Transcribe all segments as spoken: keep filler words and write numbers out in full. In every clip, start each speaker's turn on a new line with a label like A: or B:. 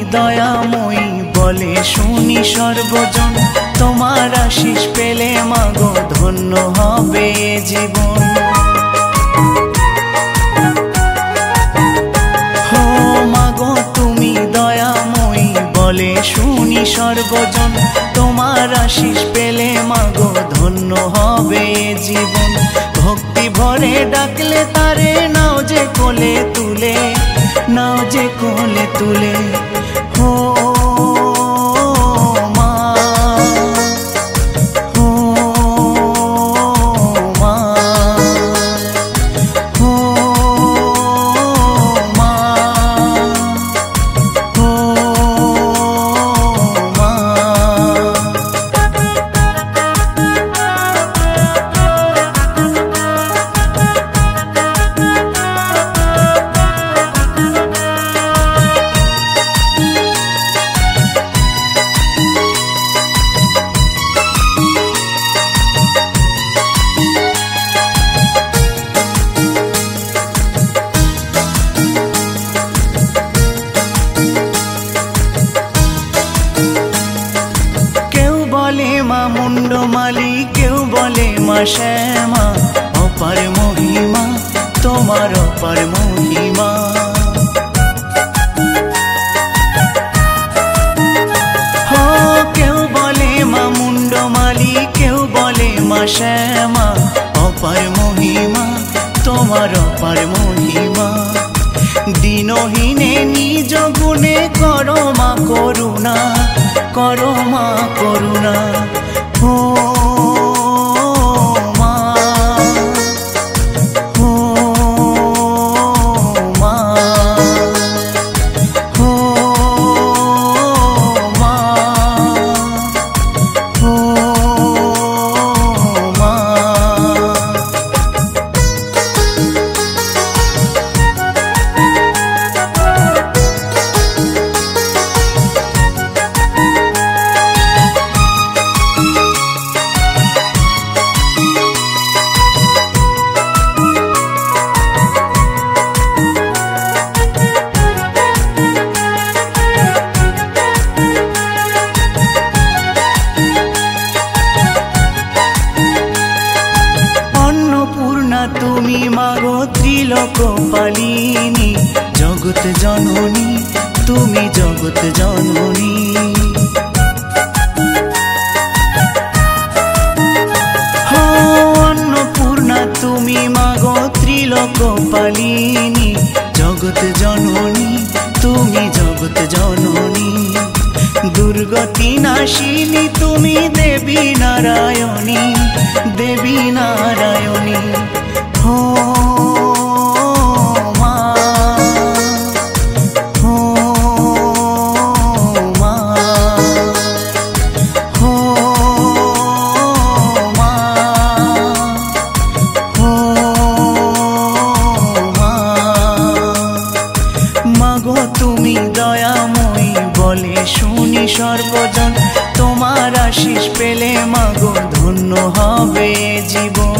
A: দয়াময়ী বলে শুনি সর্বজন, তোমার আশিস পেলে মাগো ধন্য হবে জীবন। হো মাগো তুমি দয়াময়ী বলে শুনি সর্বজন, তোমার আশিস পেলে মাগো ধন্য হবে জীবন। ভক্তি ভরে ডাকলে তারে নাও যে কোলে তুলে, নাও যে কোলে তুলে। হো মা, হো মা, হো মা, হো মা। মা মুন্ডমালি কেউ বলে মা শ্যামা, অপার মহিমা তোমার অপার মহিমা। হো কেউ বলে মা মুন্ডমালি কেউ বলে মা শ্যামা, অপার মহিমা তোমার অপার মহিমা। দিনহীনে নিজ গুণে করো মা করুণা, করো মা করুণা। হো মা, হো মা, হো মা, হো মা। তুমি মাগো ত্রিলোক পালিনী, জগৎ জননী তুমি জগৎ জননী। হো অন্নপূর্ণা তুমি মাগো ত্রিলোক পালিনী, জগৎ জননী তুমি জগৎ জননী। দুর্গতি নাশিনী তুমি দেবী নারায়ণী, দেবী নারায়ণী। হো মা, হো মা, হো মা, হো মা। মাগো তুমি দয়াময়ী বলে শুনি সর্বজন, তোমার আশিস পেলে মাগো ধন্য হবে জীবন।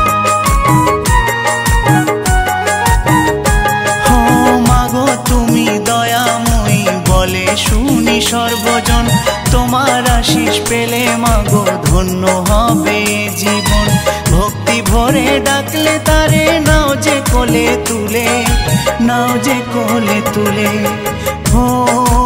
A: হো মাগো তুমি দয়াময়ী বলে শুনি সর্বজন, তোমার আশিস পেলে মাগো ধন্য হবে জীবন। ভক্তি ভরে ডাকলে তারে নাও যে কোলে তুলে, নাও যে কোলে তুলে। হো